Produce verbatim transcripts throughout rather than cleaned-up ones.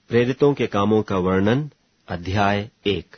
प्रेरितों के कामों का वर्णन, अध्याय एक।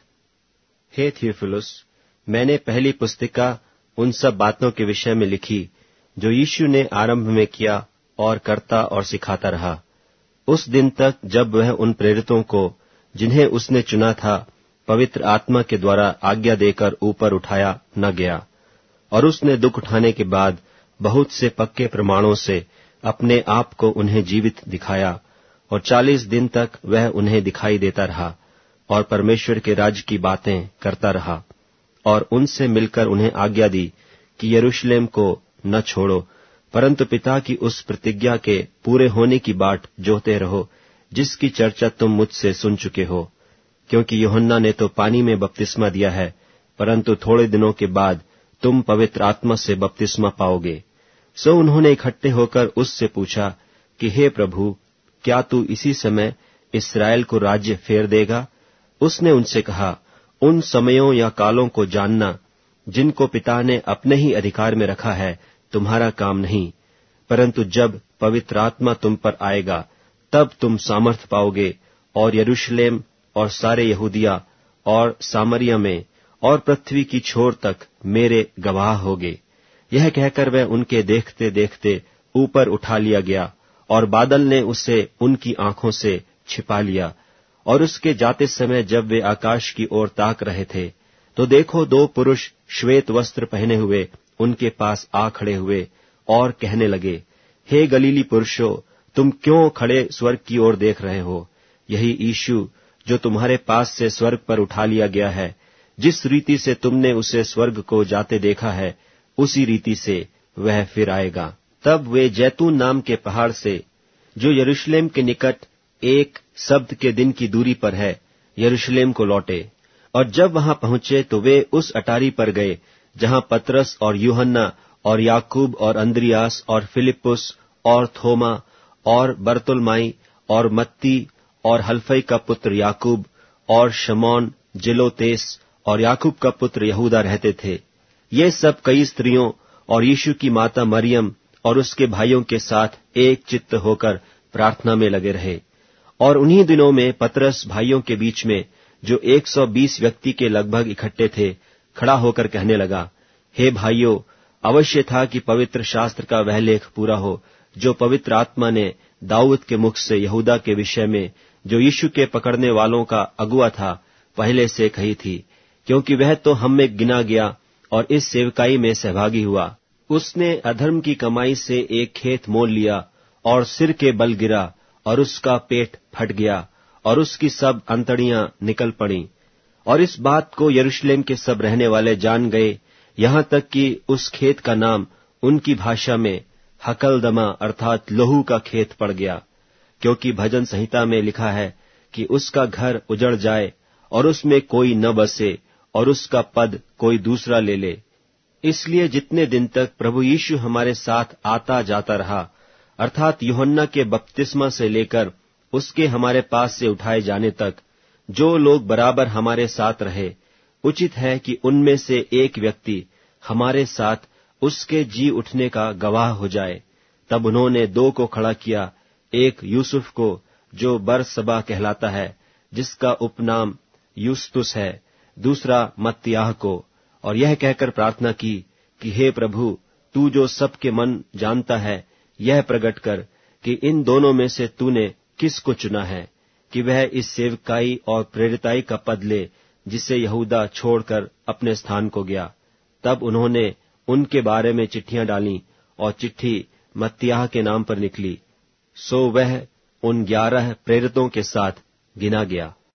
हे थियोफिलुस, मैंने पहली पुस्तिका उन सब बातों के विषय में लिखी जो यीशु ने आरंभ में किया और करता और सिखाता रहा, उस दिन तक जब वह उन प्रेरितों को, जिन्हें उसने चुना था, पवित्र आत्मा के द्वारा आज्ञा देकर ऊपर उठाया न गया। और उसने दुख उठाने के बाद बहुत से पक्के प्रमाणों से अपने आप को उन्हें जीवित दिखाया, और चालीस दिन तक वह उन्हें दिखाई देता रहा और परमेश्वर के राज्य की बातें करता रहा, और उनसे मिलकर उन्हें आज्ञा दी कि यरूशलेम को न छोड़ो, परंतु पिता की उस प्रतिज्ञा के पूरे होने की बाट जोहते रहो, जिसकी चर्चा तुम मुझसे सुन चुके हो। क्योंकि यूहन्ना ने तो पानी में बपतिस्मा दिया है, परंतु थोड़े दिनों के बाद तुम पवित्र आत्मा से बपतिस्मा पाओगे। सो उन्होंने इकट्ठे होकर उससे पूछा कि हे प्रभु, क्या तू इसी समय इस्राएल को राज्य फेर देगा? उसने उनसे कहा, उन समयों या कालों को जानना जिनको पिता ने अपने ही अधिकार में रखा है तुम्हारा काम नहीं, परंतु जब पवित्र आत्मा तुम पर आएगा तब तुम सामर्थ पाओगे, और यरूशलेम और सारे यहूदिया और सामरिया में और पृथ्वी की छोर तक मेरे गवाह होगे। यह कहकर वह उनके देखते देखते ऊपर उठा लिया गया, और बादल ने उसे उनकी आंखों से छिपा लिया। और उसके जाते समय जब वे आकाश की ओर ताक रहे थे, तो देखो दो पुरुष श्वेत वस्त्र पहने हुए उनके पास आ खड़े हुए और कहने लगे, हे गलीली पुरुषों, तुम क्यों खड़े स्वर्ग की ओर देख रहे हो? यही यीशु जो तुम्हारे पास से स्वर्ग पर उठा लिया गया है, जिस रीति से तुमने उसे स्वर्ग को जाते देखा है, उसी रीति से वह फिर आएगा। तब वे जैतून नाम के पहाड़ से, जो यरूशलेम के निकट एक शब्द के दिन की दूरी पर है, यरूशलेम को लौटे। और जब वहां पहुंचे तो वे उस अटारी पर गए जहां पतरस और यूहन्ना और याकूब और अंद्रियास और फिलिप्पुस और थोमा और बरतुल्माई और मत्ती और हल्फई का पुत्र याकूब और शमौन जिलोतेस और याकूब का पुत्र यहूदा रहते थे। ये सब कई स्त्रियों और यीशु की माता मरियम और उसके भाइयों के साथ एक चित्त होकर प्रार्थना में लगे रहे। और उन्हीं दिनों में पतरस भाइयों के बीच में, जो एक सौ बीस व्यक्ति के लगभग इकट्ठे थे, खड़ा होकर कहने लगा, हे भाइयों, अवश्य था कि पवित्र शास्त्र का वह लेख पूरा हो जो पवित्र आत्मा ने दाऊद के मुख से यहूदा के विषय में, जो यीशु के पकड़ने वालों का अगुआ था, पहले से कही थी। क्योंकि वह तो हम में गिना गया और इस सेवकाई में सहभागी हुआ। उसने अधर्म की कमाई से एक खेत मोल लिया और सिर के बल गिरा, और उसका पेट फट गया और उसकी सब अंतड़ियां निकल पड़ीं। और इस बात को यरूशलेम के सब रहने वाले जान गए, यहां तक कि उस खेत का नाम उनकी भाषा में हकलदमा अर्थात लहू का खेत पड़ गया। क्योंकि भजन संहिता में लिखा है कि उसका घर उजड़ जाए और उसमें कोई न बसे, और उसका पद कोई दूसरा ले ले। इसलिए जितने दिन तक प्रभु यीशु हमारे साथ आता जाता रहा, अर्थात यूहन्ना के बपतिस्मा से लेकर उसके हमारे पास से उठाए जाने तक, जो लोग बराबर हमारे साथ रहे, उचित है कि उनमें से एक व्यक्ति हमारे साथ उसके जी उठने का गवाह हो जाए। तब उन्होंने दो को खड़ा किया, एक यूसुफ को जो बरसबा कहलाता है, जिसका उपनाम यूस्तुस है, दूसरा मत्तियाह को, और यह कहकर प्रार्थना की कि हे प्रभु, तू जो सबके मन जानता है, यह प्रकट कर कि इन दोनों में से तूने किसको चुना है कि वह इस सेवकाई और प्रेरिताई का पद ले, जिसे यहूदा छोड़कर अपने स्थान को गया। तब उन्होंने उनके बारे में चिट्ठियां डाली, और चिट्ठी मत्तियाह के नाम पर निकली। सो वह उन ग्यारह प्रेरितों के साथ गिना गया।